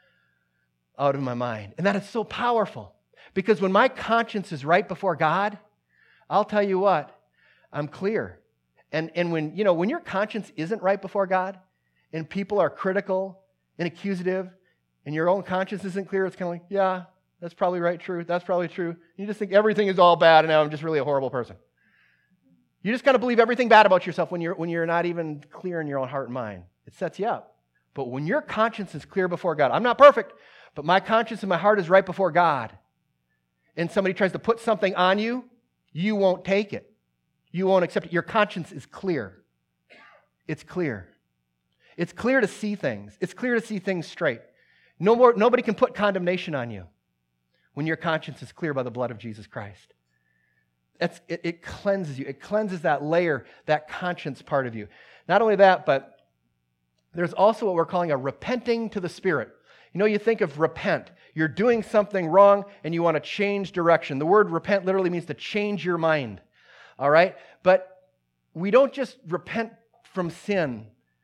out of my mind. And that is so powerful. Because when my conscience is right before God, I'll tell you what, I'm clear. And when your conscience isn't right before God, and people are critical and accusative, and your own conscience isn't clear, it's kind of like, yeah, that's probably right, true, that's probably true. You just think everything is all bad, and now I'm just really a horrible person. You just got to believe everything bad about yourself when you're not even clear in your own heart and mind. It sets you up. But when your conscience is clear before God, I'm not perfect, but my conscience and my heart is right before God, and somebody tries to put something on you, you won't take it. You won't accept it. Your conscience is clear. It's clear. It's clear to see things. It's clear to see things straight. Nobody can put condemnation on you when your conscience is clear by the blood of Jesus Christ. It cleanses you. It cleanses that layer, that conscience part of you. Not only that, but there's also what we're calling a repenting to the Spirit. You think of repent. You're doing something wrong and you want to change direction. The word repent literally means to change your mind. All right? But we don't just repent from sin.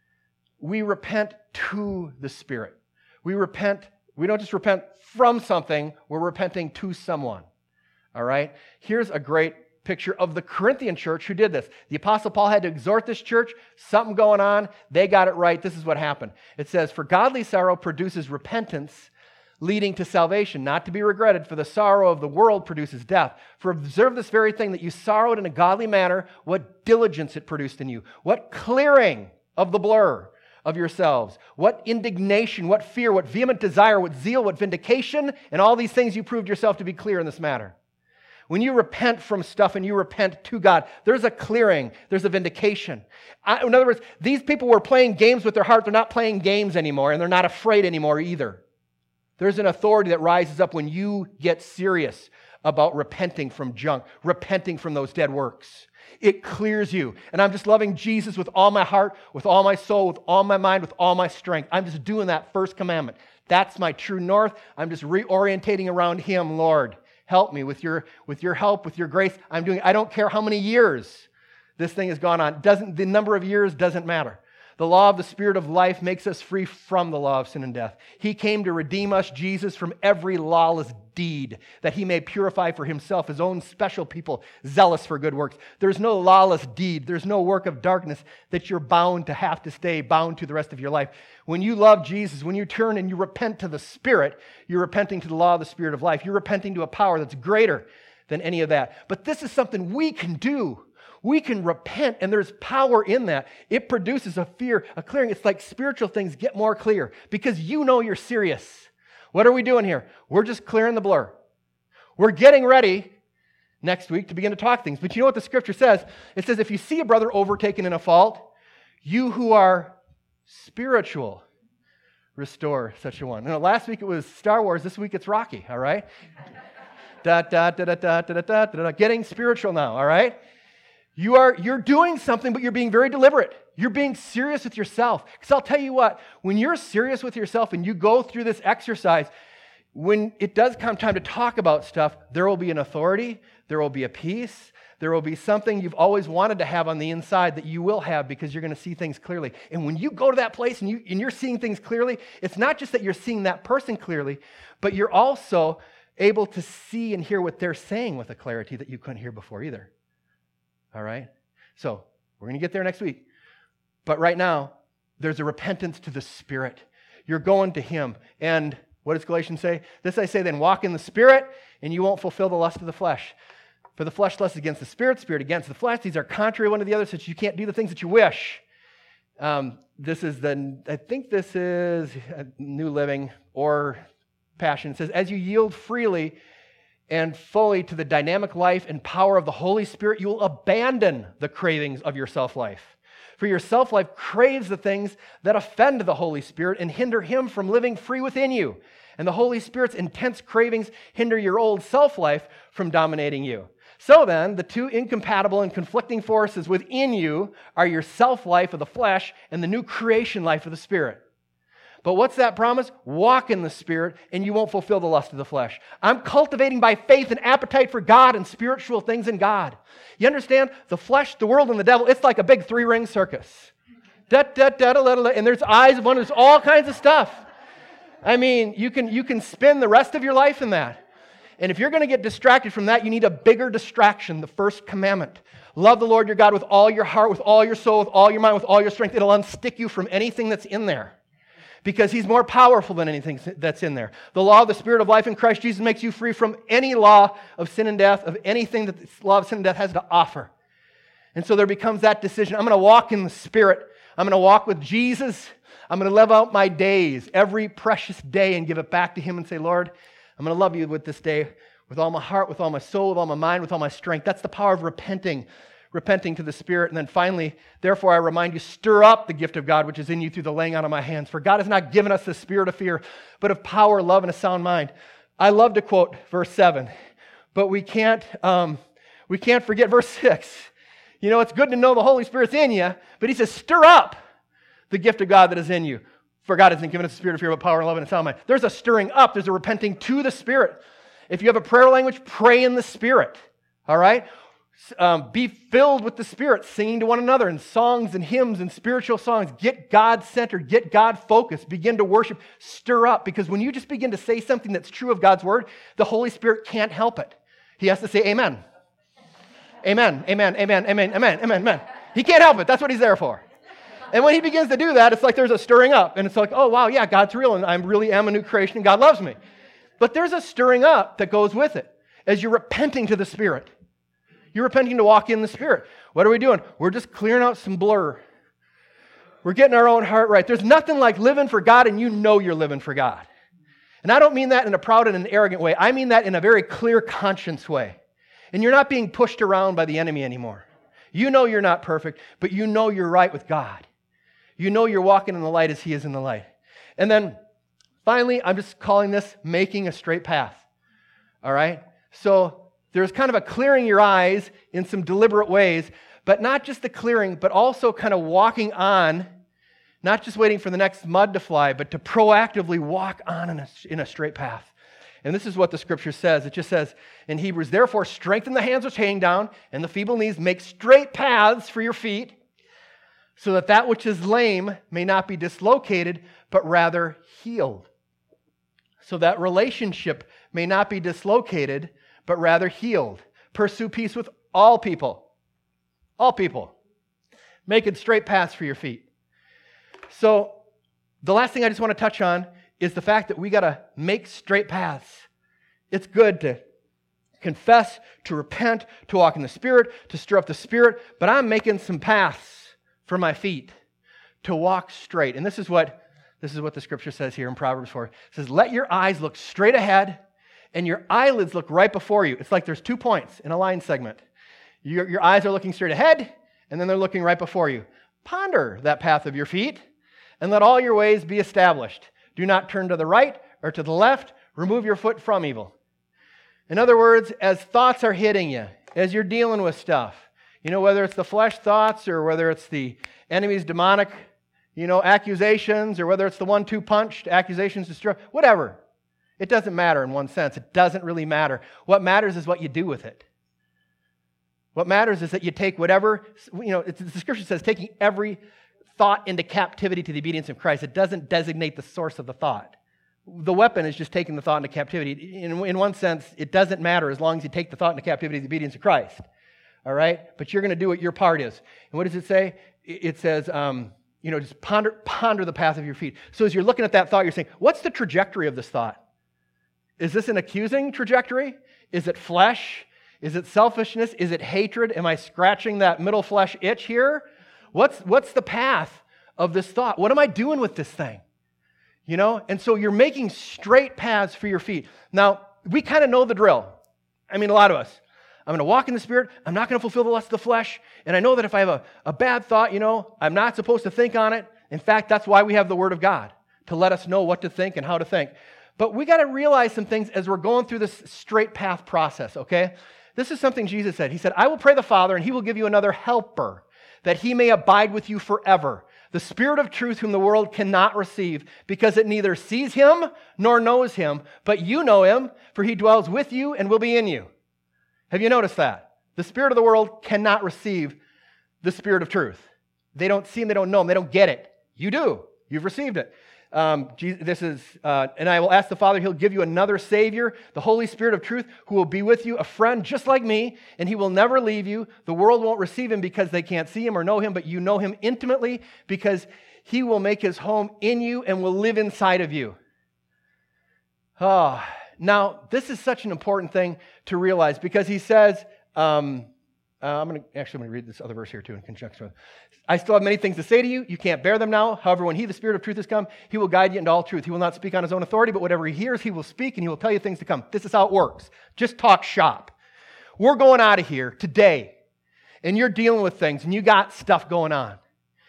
We repent to the Spirit. We don't just repent from something, we're repenting to someone. All right? Here's a great picture of the Corinthian church who did this. The Apostle Paul had to exhort this church, something going on, they got it right. This is what happened. It says, for godly sorrow produces repentance, leading to salvation, not to be regretted, for the sorrow of the world produces death. For observe this very thing, that you sorrowed in a godly manner, what diligence it produced in you, what clearing of the blur of yourselves, what indignation, what fear, what vehement desire, what zeal, what vindication, and all these things you proved yourself to be clear in this matter. When you repent from stuff and you repent to God, there's a clearing, there's a vindication. In other words, these people were playing games with their heart. They're not playing games anymore, and they're not afraid anymore either. There's an authority that rises up when you get serious about repenting from junk, repenting from those dead works. It clears you. And I'm just loving Jesus with all my heart, with all my soul, with all my mind, with all my strength. I'm just doing that first commandment. That's my true north. I'm just reorientating around Him, Lord. Help me with your help, with your grace. I don't care how many years this thing has gone on. The number of years doesn't matter. The law of the Spirit of life makes us free from the law of sin and death. He came to redeem us, Jesus, from every lawless deed, that He may purify for Himself His own special people, zealous for good works. There's no lawless deed. There's no work of darkness that you're bound to have to stay bound to the rest of your life. When you love Jesus, when you turn and you repent to the Spirit, you're repenting to the law of the Spirit of life. You're repenting to a power that's greater than any of that. But this is something we can do. We can repent, and there's power in that. It produces a fear, a clearing. It's like spiritual things get more clear because you know you're serious. What are we doing here? We're just clearing the blur. We're getting ready next week to begin to talk things. But you know what the Scripture says? It says, if you see a brother overtaken in a fault, you who are spiritual, restore such a one. Last week it was Star Wars. This week it's Rocky, all right? Getting spiritual now, all right? You're doing something, but you're being very deliberate. You're being serious with yourself. Because I'll tell you what, when you're serious with yourself and you go through this exercise, when it does come time to talk about stuff, there will be an authority, there will be a peace, there will be something you've always wanted to have on the inside that you will have because you're going to see things clearly. And when you go to that place and you're seeing things clearly, it's not just that you're seeing that person clearly, but you're also able to see and hear what they're saying with a clarity that you couldn't hear before either. All right? So, we're going to get there next week. But right now, there's a repentance to the Spirit. You're going to Him. And what does Galatians say? This I say then, walk in the Spirit, and you won't fulfill the lust of the flesh. For the flesh lusts against the Spirit, Spirit against the flesh. These are contrary one to the other, so that you can't do the things that you wish. I think this is New Living or Passion. It says, as you yield freely and fully to the dynamic life and power of the Holy Spirit, you will abandon the cravings of your self-life. For your self-life craves the things that offend the Holy Spirit and hinder Him from living free within you. And the Holy Spirit's intense cravings hinder your old self-life from dominating you. So then, the two incompatible and conflicting forces within you are your self-life of the flesh and the new creation life of the Spirit. But what's that promise? Walk in the Spirit, and you won't fulfill the lust of the flesh. I'm cultivating by faith an appetite for God and spiritual things in God. You understand? The flesh, the world, and the devil, it's like a big three-ring circus. And there's eyes of one, there's all kinds of stuff. I mean, you can spend the rest of your life in that. And if you're going to get distracted from that, you need a bigger distraction, the first commandment. Love the Lord your God with all your heart, with all your soul, with all your mind, with all your strength. It'll unstick you from anything that's in there. Because He's more powerful than anything that's in there. The law of the Spirit of life in Christ Jesus makes you free from any law of sin and death, of anything that the law of sin and death has to offer. And so there becomes that decision. I'm going to walk in the Spirit. I'm going to walk with Jesus. I'm going to live out my days, every precious day, and give it back to Him and say, Lord, I'm going to love you with this day, with all my heart, with all my soul, with all my mind, with all my strength. That's the power of repenting to the Spirit. And then finally, therefore I remind you, stir up the gift of God which is in you through the laying on of my hands. For God has not given us the spirit of fear, but of power, love, and a sound mind. I love to quote verse 7, but we can't forget verse 6. You know, it's good to know the Holy Spirit's in you, but He says, stir up the gift of God that is in you. For God hasn't given us the spirit of fear, but power, love, and a sound mind. There's a stirring up. There's a repenting to the Spirit. If you have a prayer language, pray in the Spirit. All right? Be filled with the Spirit, singing to one another in songs and hymns and spiritual songs. Get God-centered, get God-focused, begin to worship, stir up. Because when you just begin to say something that's true of God's Word, the Holy Spirit can't help it. He has to say amen. Amen, amen, amen, amen, amen, amen, amen. He can't help it. That's what He's there for. And when He begins to do that, it's like there's a stirring up. And it's like, oh, wow, yeah, God's real, and I really am a new creation, and God loves me. But there's a stirring up that goes with it as you're repenting to the Spirit. You're repenting to walk in the Spirit. What are we doing? We're just clearing out some blur. We're getting our own heart right. There's nothing like living for God and you know you're living for God. And I don't mean that in a proud and an arrogant way. I mean that in a very clear conscience way. And you're not being pushed around by the enemy anymore. You know you're not perfect, but you know you're right with God. You know you're walking in the light as He is in the light. And then finally, I'm just calling this making a straight path. All right? So there's kind of a clearing your eyes in some deliberate ways, but not just the clearing, but also kind of walking on, not just waiting for the next mud to fly, but to proactively walk on in a straight path. And this is what the Scripture says. It just says in Hebrews, therefore strengthen the hands which hang down and the feeble knees, make straight paths for your feet, so that that which is lame may not be dislocated, but rather healed. So that relationship may not be dislocated, but rather healed. Pursue peace with all people. All people. Making straight paths for your feet. So, the last thing I just want to touch on is the fact that we got to make straight paths. It's good to confess, to repent, to walk in the Spirit, to stir up the Spirit, but I'm making some paths for my feet to walk straight. And this is what the Scripture says here in Proverbs 4. It says, let your eyes look straight ahead and your eyelids look right before you. It's like there's 2 points in a line segment. Your eyes are looking straight ahead, and then they're looking right before you. Ponder that path of your feet, and let all your ways be established. Do not turn to the right or to the left. Remove your foot from evil. In other words, as thoughts are hitting you, as you're dealing with stuff, whether it's the flesh thoughts or whether it's the enemy's demonic, accusations, or whether it's the 1-2 punch, accusations, destroy, whatever. It doesn't matter in one sense. It doesn't really matter. What matters is what you do with it. What matters is that you take whatever, the Scripture says, taking every thought into captivity to the obedience of Christ. It doesn't designate the source of the thought. The weapon is just taking the thought into captivity. In one sense, it doesn't matter as long as you take the thought into captivity to the obedience of Christ. All right? But you're going to do what your part is. And what does it say? It says, just ponder the path of your feet. So as you're looking at that thought, you're saying, what's the trajectory of this thought? Is this an accusing trajectory? Is it flesh? Is it selfishness? Is it hatred? Am I scratching that middle flesh itch here? What's the path of this thought? What am I doing with this thing? And so you're making straight paths for your feet. Now, we kind of know the drill. A lot of us. I'm going to walk in the Spirit. I'm not going to fulfill the lust of the flesh. And I know that if I have a bad thought, I'm not supposed to think on it. In fact, that's why we have the Word of God, to let us know what to think and how to think. But we got to realize some things as we're going through this straight path process, okay? This is something Jesus said. He said, I will pray the Father, and He will give you another helper, that He may abide with you forever. The Spirit of truth whom the world cannot receive, because it neither sees Him nor knows Him, but you know Him, for He dwells with you and will be in you. Have you noticed that? The spirit of the world cannot receive the Spirit of truth. They don't see Him, they don't know Him, they don't get it. You do. You've received it. And I will ask the Father, He'll give you another Savior, the Holy Spirit of truth, who will be with you, a friend just like me, and He will never leave you. The world won't receive Him because they can't see Him or know Him, but you know Him intimately because He will make His home in you and will live inside of you. Now, this is such an important thing to realize because He says, I'm going to read this other verse here too in conjunction with. I still have many things to say to you. You can't bear them now. However, when He, the Spirit of truth, has come, He will guide you into all truth. He will not speak on His own authority, but whatever He hears, He will speak, and He will tell you things to come. This is how it works. Just talk shop. We're going out of here today, and you're dealing with things, and you got stuff going on.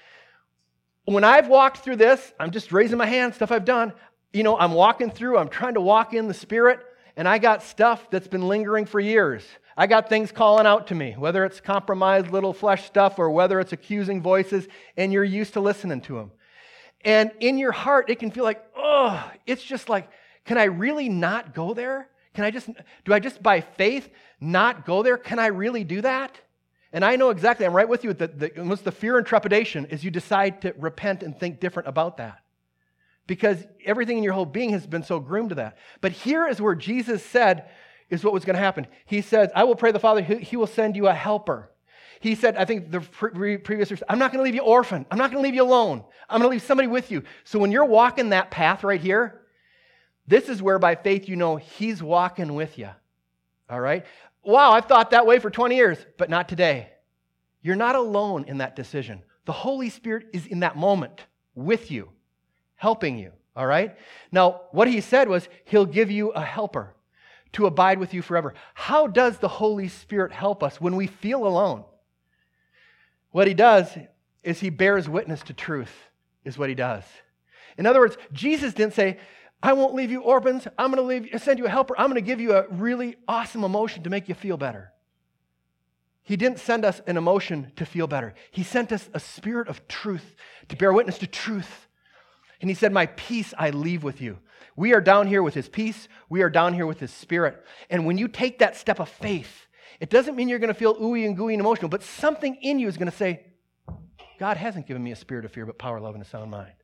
When I've walked through this, I'm just raising my hand, stuff I've done. I'm walking through, I'm trying to walk in the Spirit, and I got stuff that's been lingering for years. I got things calling out to me, whether it's compromised little flesh stuff or whether it's accusing voices, and you're used to listening to them. And in your heart, it can feel like, it's just like, can I really not go there? Do I just by faith not go there? Can I really do that? And I know exactly, I'm right with you, what's the fear and trepidation is you decide to repent and think different about that. Because everything in your whole being has been so groomed to that. But here is where Jesus said, is what was going to happen. He says, I will pray the Father, He will send you a helper. He said, I think the previous verse, I'm not going to leave you orphaned. I'm not going to leave you alone. I'm going to leave somebody with you. So when you're walking that path right here, this is where by faith He's walking with you. All right? Wow, I've thought that way for 20 years, but not today. You're not alone in that decision. The Holy Spirit is in that moment with you, helping you. All right? Now, what He said was, He'll give you a helper to abide with you forever. How does the Holy Spirit help us when we feel alone? What He does is He bears witness to truth, is what He does. In other words, Jesus didn't say, I won't leave you orphans. I'm going to send you a helper. I'm going to give you a really awesome emotion to make you feel better. He didn't send us an emotion to feel better. He sent us a spirit of truth to bear witness to truth. And He said, my peace I leave with you. We are down here with His peace. We are down here with His Spirit. And when you take that step of faith, it doesn't mean you're going to feel ooey and gooey and emotional, but something in you is going to say, God hasn't given me a spirit of fear, but power, love, and a sound mind.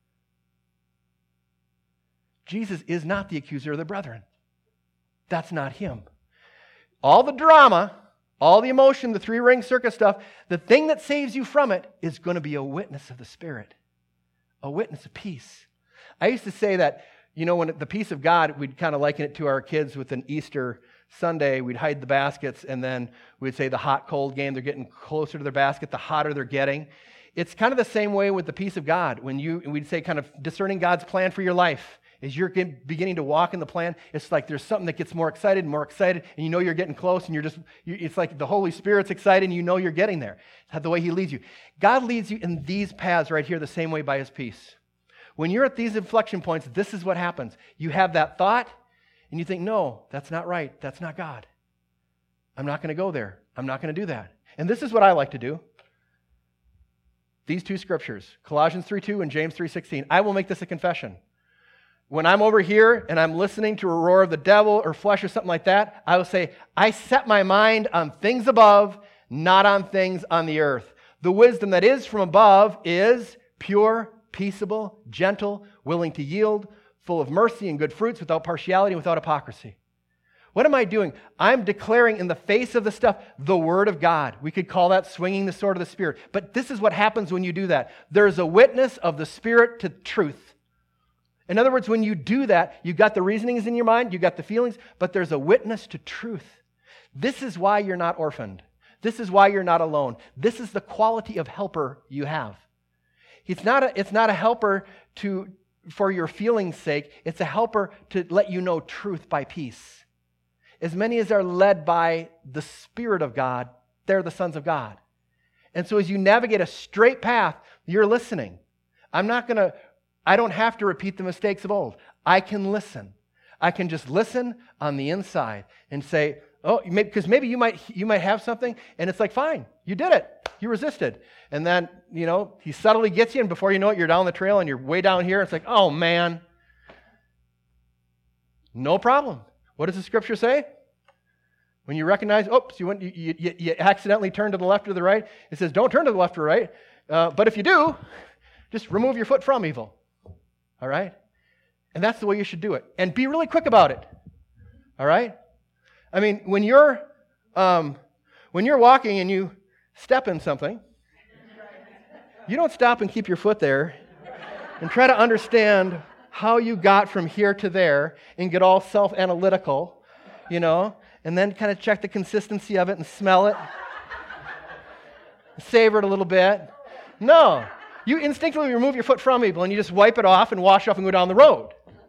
Jesus is not the accuser of the brethren. That's not Him. All the drama, all the emotion, the three-ring circus stuff, the thing that saves you from it is going to be a witness of the Spirit, a witness of peace. I used to say that, when the peace of God, we'd kind of liken it to our kids with an Easter Sunday. We'd hide the baskets, and then we'd say the hot-cold game. They're getting closer to their basket, the hotter they're getting. It's kind of the same way with the peace of God. We'd say kind of discerning God's plan for your life. As you're beginning to walk in the plan, it's like there's something that gets more excited, and you're getting close, and it's like the Holy Spirit's excited, and you're getting there. That's the way He leads you. God leads you in these paths right here the same way by His peace. When you're at these inflection points, this is what happens. You have that thought, and you think, no, that's not right. That's not God. I'm not going to go there. I'm not going to do that. And this is what I like to do. These two scriptures, Colossians 3:2 and James 3:16. I will make this a confession. When I'm over here and I'm listening to a roar of the devil or flesh or something like that, I will say, I set my mind on things above, not on things on the earth. The wisdom that is from above is pure, peaceable, gentle, willing to yield, full of mercy and good fruits, without partiality and without hypocrisy. What am I doing? I'm declaring in the face of the stuff the Word of God. We could call that swinging the sword of the Spirit. But this is what happens when you do that. There's a witness of the Spirit to truth. In other words, when you do that, you got the reasonings in your mind, you got the feelings, but there's a witness to truth. This is why you're not orphaned. This is why you're not alone. This is the quality of helper you have. It's not a helper for your feelings' sake. It's a helper to let you know truth by peace. As many as are led by the Spirit of God, they're the sons of God. And so as you navigate a straight path, you're listening. I don't have to repeat the mistakes of old. I can listen. I can just listen on the inside and say, oh, because maybe you might have something, and it's like, fine, you did it. You resisted. And then, he subtly gets you, and before you know it, you're down the trail, and you're way down here. It's like, oh, man. No problem. What does the Scripture say? When you recognize, oops, you accidentally turn to the left or the right, it says, don't turn to the left or right. But if you do, just remove your foot from evil. All right? And that's the way you should do it. And be really quick about it. All right? I mean, when you're walking and you step in something, you don't stop and keep your foot there and try to understand how you got from here to there and get all self-analytical, and then kind of check the consistency of it and smell it, savor it a little bit. No. You instinctively remove your foot from evil and you just wipe it off and wash off and go down the road.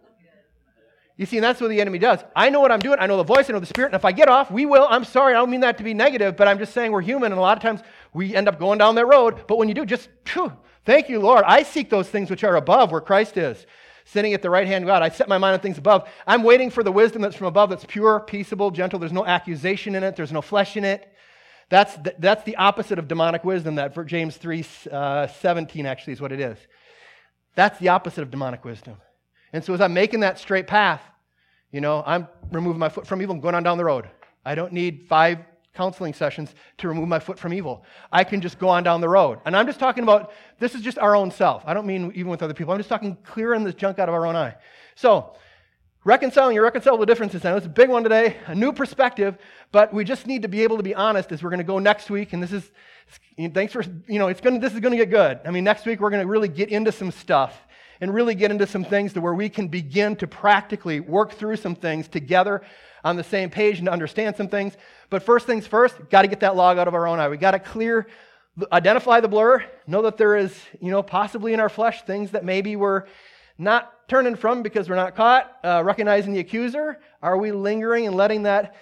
You see, and that's what the enemy does. I know what I'm doing. I know the voice. I know the Spirit. And if I get off, we will. I'm sorry. I don't mean that to be negative, but I'm just saying we're human, and a lot of times we end up going down that road. But when you do, just, thank you, Lord. I seek those things which are above, where Christ is, sitting at the right hand of God. I set my mind on things above. I'm waiting for the wisdom that's from above, that's pure, peaceable, gentle. There's no accusation in it. There's no flesh in it. That's the opposite of demonic wisdom. That for James 3:17 actually is what it is. That's the opposite of demonic wisdom. And so as I'm making that straight path, I'm removing my foot from evil and going on down the road. I don't need 5 counseling sessions to remove my foot from evil. I can just go on down the road. And I'm just talking about, this is just our own self. I don't mean even with other people. I'm just talking clearing this junk out of our own eye. So, reconciling your reconcilable differences. I know it's a big one today, a new perspective, but we just need to be able to be honest as we're going to go next week. And this is, thanks for, this is going to get good. I mean, next week we're going to really get into some stuff and really get into some things to where we can begin to practically work through some things together on the same page and to understand some things. But first things first, got to get that log out of our own eye. We got to identify the blur, know that there is, possibly in our flesh things that maybe we're not turning from because we're not caught, recognizing the accuser. Are we lingering and letting that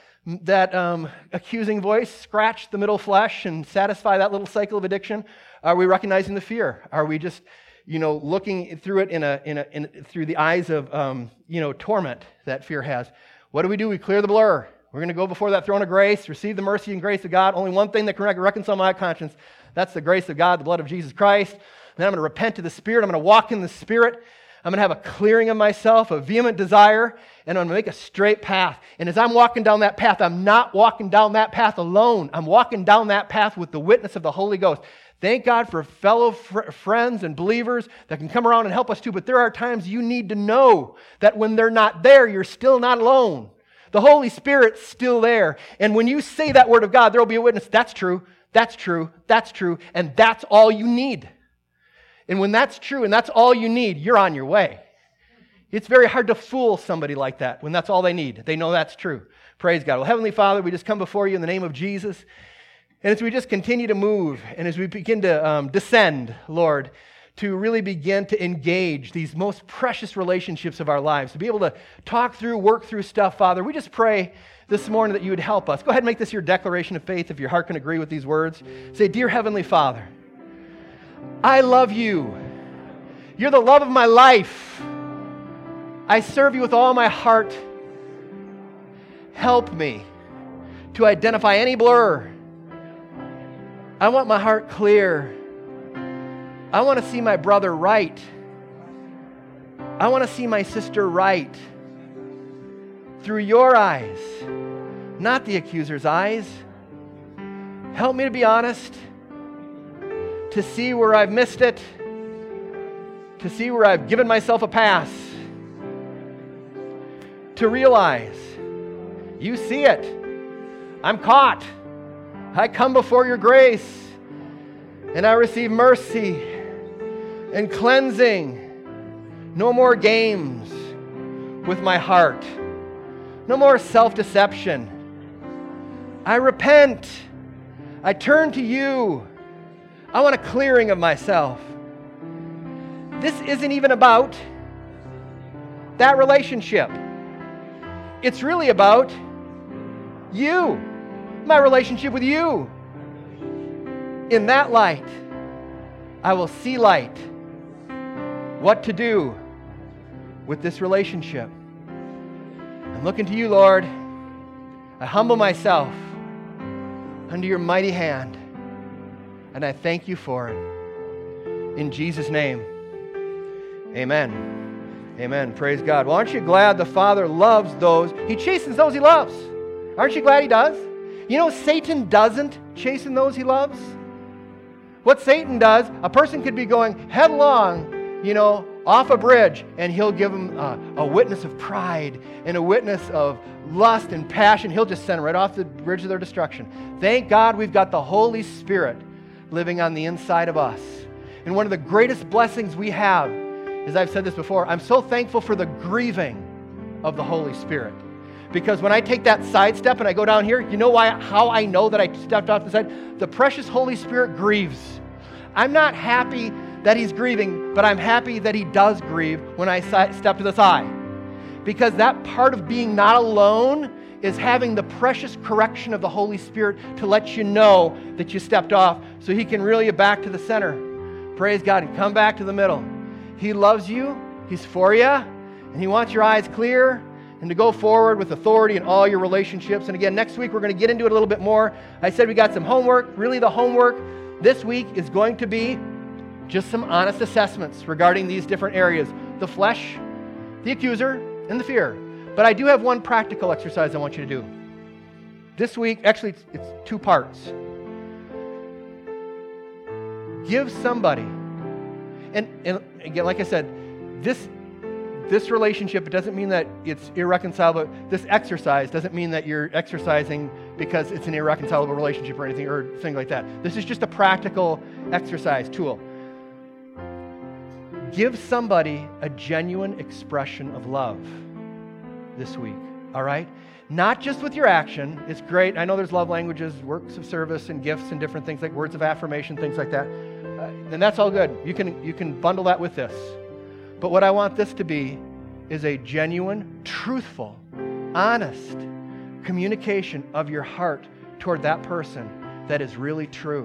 accusing voice scratch the middle flesh and satisfy that little cycle of addiction? Are we recognizing the fear? Are we just looking through it through the eyes of torment that fear has? What do? We clear the blur. We're going to go before that throne of grace, receive the mercy and grace of God. Only one thing that can reconcile my conscience. That's the grace of God, the blood of Jesus Christ. And then I'm going to repent to the Spirit. I'm going to walk in the Spirit. I'm going to have a clearing of myself, a vehement desire, and I'm going to make a straight path. And as I'm walking down that path, I'm not walking down that path alone. I'm walking down that path with the witness of the Holy Ghost. Thank God for fellow friends and believers that can come around and help us too, but there are times you need to know that when they're not there, you're still not alone. The Holy Spirit's still there. And when you say that word of God, there will be a witness. That's true, that's true, that's true, and that's all you need. And when that's true and that's all you need, you're on your way. It's very hard to fool somebody like that when that's all they need. They know that's true. Praise God. Well, Heavenly Father, we just come before you in the name of Jesus. And as we just continue to move and as we begin to descend, Lord, to really begin to engage these most precious relationships of our lives, to be able to talk through, work through stuff, Father, we just pray this morning that you would help us. Go ahead and make this your declaration of faith if your heart can agree with these words. Say, Dear Heavenly Father, I love you. You're the love of my life. I serve you with all my heart, help me to identify any blur. I want my heart clear. I want to see my brother right. I want to see my sister right through your eyes, not the accuser's eyes. Help me to be honest, to see where I've missed it, to see where I've given myself a pass, to realize you see it. I'm caught. I come before your grace and I receive mercy and cleansing. No more games with my heart. No more self-deception. I repent. I turn to you. I want a clearing of myself. This isn't even about that relationship. It's really about you, my relationship with you. In that light, I will see light. What to do with this relationship. I'm looking to you, Lord. I humble myself under your mighty hand, and I thank you for it. In Jesus' name, amen. Amen. Praise God. Well, aren't you glad the Father loves those? He chastens those he loves. Aren't you glad he does? You know, Satan doesn't chasten those he loves. What Satan does, a person could be going headlong, off a bridge, and he'll give them a witness of pride and a witness of lust and passion. He'll just send them right off the bridge of their destruction. Thank God we've got the Holy Spirit living on the inside of us. And one of the greatest blessings we have, as I've said this before, I'm so thankful for the grieving of the Holy Spirit. Because when I take that side step and I go down here, you know how I know that I stepped off the side? The precious Holy Spirit grieves. I'm not happy that he's grieving, but I'm happy that he does grieve when I step to the side. Because that part of being not alone is having the precious correction of the Holy Spirit to let you know that you stepped off so he can reel you back to the center. Praise God, and come back to the middle. He loves you, he's for you, and he wants your eyes clear and to go forward with authority in all your relationships. And again, next week we're going to get into it a little bit more. I said we got some homework. Really, the homework this week is going to be just some honest assessments regarding these different areas. The flesh, the accuser, and the fear. But I do have one practical exercise I want you to do. This week, actually it's 2 parts. Give somebody, and again, like I said, this relationship, it doesn't mean that it's irreconcilable. This exercise doesn't mean that you're exercising because it's an irreconcilable relationship or anything or thing like that. This is just a practical exercise tool. Give somebody a genuine expression of love this week, all right? Not just with your action. It's great. I know there's love languages, works of service, and gifts and different things like words of affirmation, things like that. And that's all good. You can bundle that with this. But what I want this to be is a genuine, truthful, honest communication of your heart toward that person that is really true,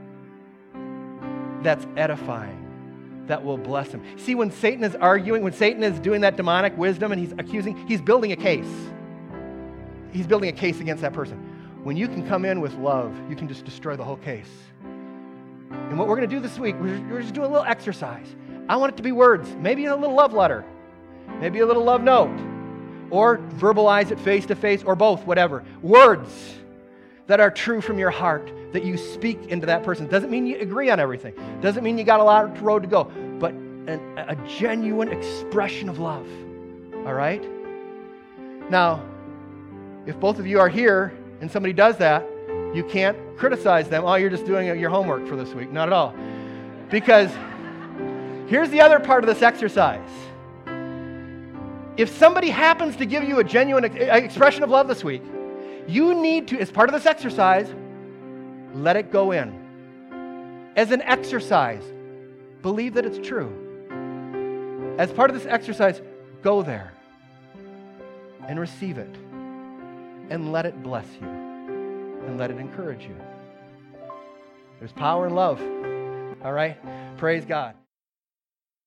that's edifying, that will bless him. See, when Satan is arguing, when Satan is doing that demonic wisdom and he's accusing, he's building a case. He's building a case against that person. When you can come in with love, you can just destroy the whole case. And what we're going to do this week, we're just doing a little exercise. I want it to be words, maybe a little love letter, maybe a little love note, or verbalize it face to face, or both, whatever. Words that are true from your heart, that you speak into that person. Doesn't mean you agree on everything. Doesn't mean you got a lot of road to go, but a genuine expression of love. All right? Now, if both of you are here and somebody does that, you can't criticize them. Oh, you're just doing your homework for this week. Not at all. Because here's the other part of this exercise. If somebody happens to give you a genuine expression of love this week, you need to, as part of this exercise, let it go in. As an exercise, believe that it's true. As part of this exercise, go there and receive it and let it bless you and let it encourage you. There's power in love. All right? Praise God.